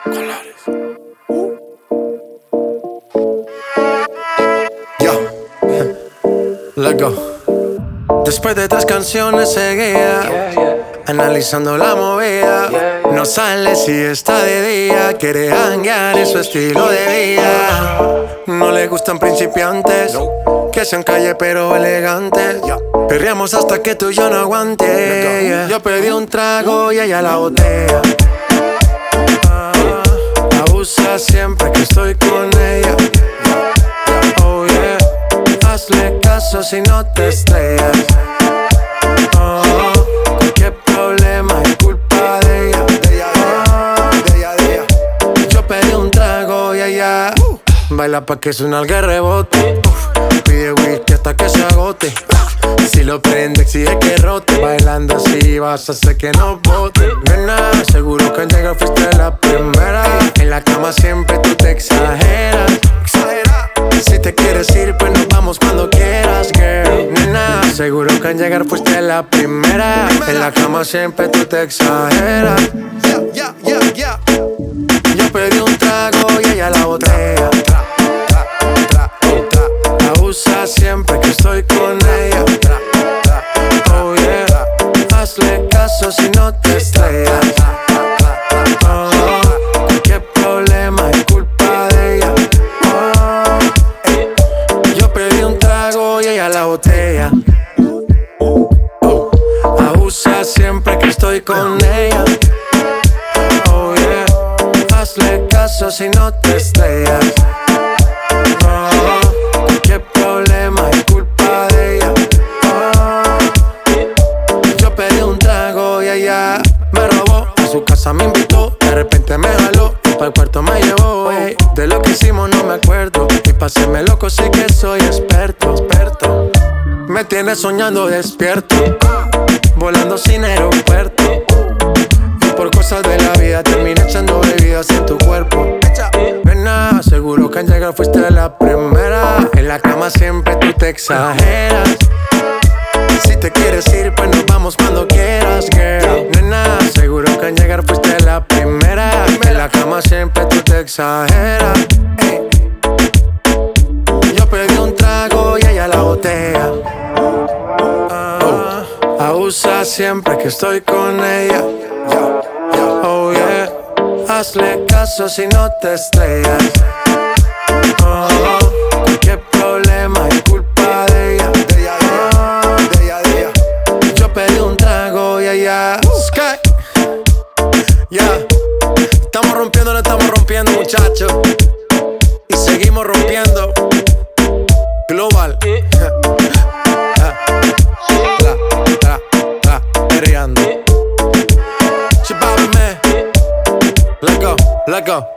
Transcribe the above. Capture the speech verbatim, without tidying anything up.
Colores. Yo. Let's go. Después de tres canciones seguidas, yeah, yeah, analizando la movida, yeah, yeah, no sale si está de día. Quiere hanguear en su estilo de vida. No le gustan principiantes, no, que sean calle pero elegantes, yeah. Perreamos hasta que tú y yo no aguante, yeah. Yo pedí un trago y ella la botella. ah, Abusa siempre que estoy con ella. Oh yeah, hazle caso si no te estrellas. Oh, cualquier problema es culpa de ella. De ella, de ella, de ella, de ella. Yo pedí un trago y ella uh, baila pa' que su nalga rebote. uh, Pide whisky hasta que se agote. uh, Si lo prende exige que rote. Bailando así vas a hacer que no bote. Nena, seguro que al llegar fuiste la primera. En la cama siempre tú te exageras. Si te quieres ir, pues nos vamos cuando quieras, girl. Nena, seguro que al llegar fuiste la primera. En la cama siempre tú te exageras. Yeah, yeah, yeah, yeah. Yo pedí un trago y ella la botella. Abusa siempre que estoy con ella. Oh yeah, hazle caso si no te estrellas. Oh, cualquier problema es culpa de ella. La botella. Abusa siempre que estoy con ella. Oh yeah, hazle caso si no te estrellas. Oh, qué problema es culpa de ella. Oh, yo pedí un trago y ella me robó. A su casa me invitó, de repente me jaló y pa'l cuarto me llevó. Ey, de lo que hicimos no me acuerdo. Y pa' hacerme loco sé que soy experto, experto. Me tienes soñando despierto, volando sin aeropuerto. Y por cosas de la vida terminé echando bebidas en tu cuerpo. Nena, seguro que al llegar fuiste la primera. En la cama siempre tú te exageras. Si te quieres ir, pues nos vamos cuando quieras, girl. Nena, seguro que al llegar fuiste la primera. En la cama siempre tú te exageras. Ey. Yo pedí un trago y ella la botella. Abusa siempre que estoy con ella. Oh yeah, hazle caso si no te estrellas. Oh, cualquier problema es culpa de ella. De ella, de ella, de ella. Yo pedí un trago y ella Sky. Ya, yeah. Estamos rompiendo, no estamos rompiendo, muchachos. Y seguimos rompiendo. Global. Let go, let go.